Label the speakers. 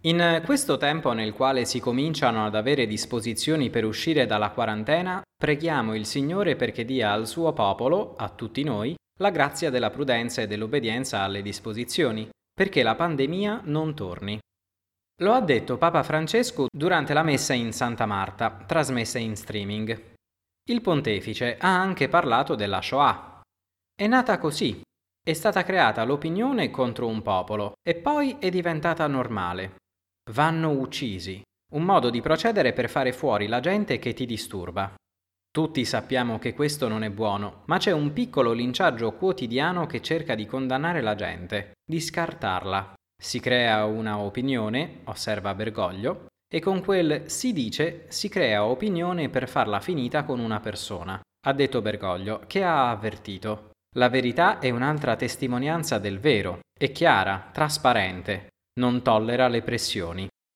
Speaker 1: In questo tempo nel quale si cominciano ad avere disposizioni per uscire dalla quarantena, preghiamo il Signore perché dia al suo popolo, a tutti noi, la grazia della prudenza e dell'obbedienza alle disposizioni, perché la pandemia non torni. Lo ha detto Papa Francesco durante la messa in Santa Marta, trasmessa in streaming. Il pontefice ha anche parlato della Shoah. È nata così. È stata creata l'opinione contro un popolo e poi è diventata normale. Vanno uccisi. Un modo di procedere per fare fuori la gente che ti disturba. Tutti sappiamo che questo non è buono, ma c'è un piccolo linciaggio quotidiano che cerca di condannare la gente, di scartarla. Si crea una opinione, osserva Bergoglio, e con quel si dice si crea opinione per farla finita con una persona, ha detto Bergoglio, che ha avvertito. La verità è un'altra testimonianza del vero, è chiara, trasparente, non tollera le pressioni.